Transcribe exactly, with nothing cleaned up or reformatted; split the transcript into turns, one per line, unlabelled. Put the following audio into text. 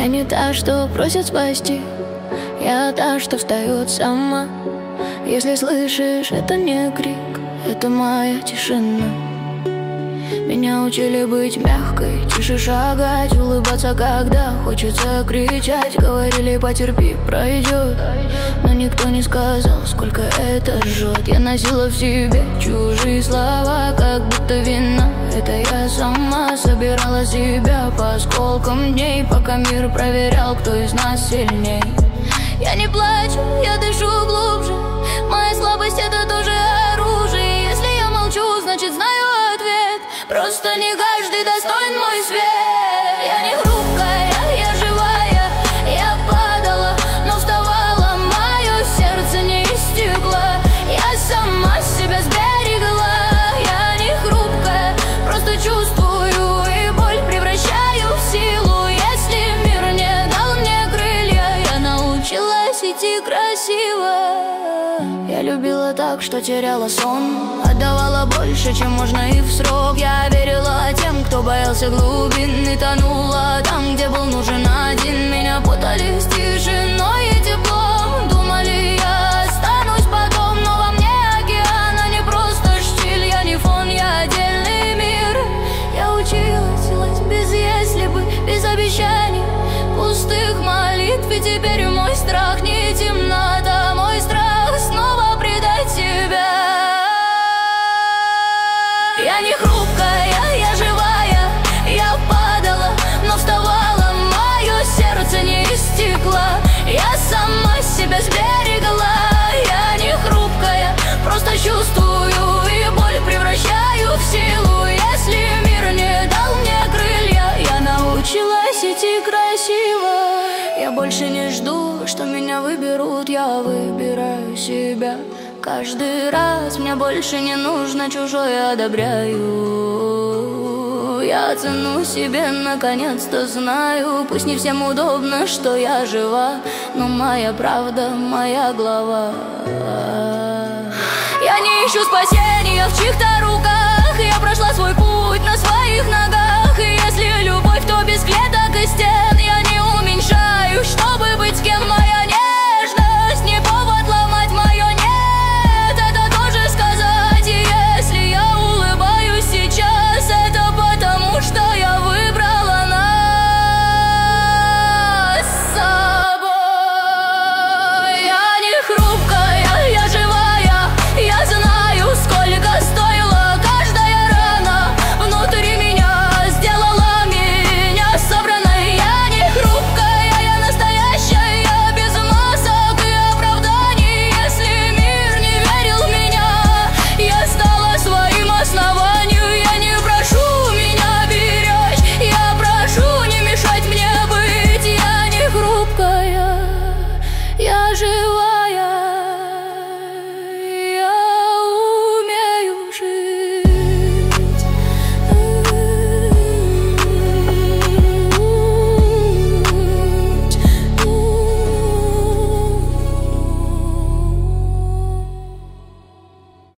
не та, что просит спасти, я та, что встает сама. Если слышишь, это не крик, это моя тишина. Меня учили быть мягкой, тише шагать, улыбаться, когда хочется кричать. Говорили, потерпи, пройдет, но никто не сказал, сколько это жжет. Я носила в себе чужие слова, как будто вина. Это я сама собирала себя по осколкам дней, пока мир проверял, кто из нас сильней. Я не плачу, я дышу глубже, моя слабость — это тоже оружие. Если я молчу, значит знаю ответ, просто не каждый достоин мой свет. Я не хрупкая, я живая, я падала, но вставала, мое сердце не из стекла. Я сама себя сберегла. Я не хрупкая, просто чувствую и боль превращаю в силу. Если мир не дал мне крылья, я научилась идти красиво. Я любила так, что теряла сон, отдавала больше, чем можно и в срок. Я верила тем, кто боялся глубин, и тонула там, где был нужен один. Меня путали с тишиной и теплом, думали, я останусь потом, но во мне океан, а не просто штиль. Я не фон, я отдельный мир. Я училась жить без если бы, без обещаний, пустых молитв. И теперь мой страх не темнота, мой страх снова предать себя. Я не хрупкая, я живая, я падала, но вставала, мое сердце не из стекла. Я сама себя сберегла. Я не хрупкая, просто чувствую и боль превращаю в силу. Если мир не дал мне крылья, я научилась идти красиво. Я больше не жду, что меня выберут, я выбираю себя. Каждый раз мне больше не нужно чужое одобряю. Я цену себе, наконец-то знаю. Пусть не всем удобно, что я жива, но моя правда, моя глава. Я не ищу спасения в чьих-то руках, я прошла свой путь на своих ногах. И если любовь, то без клеток и стен. Я не уменьшаюсь, чтобы быть с кем, но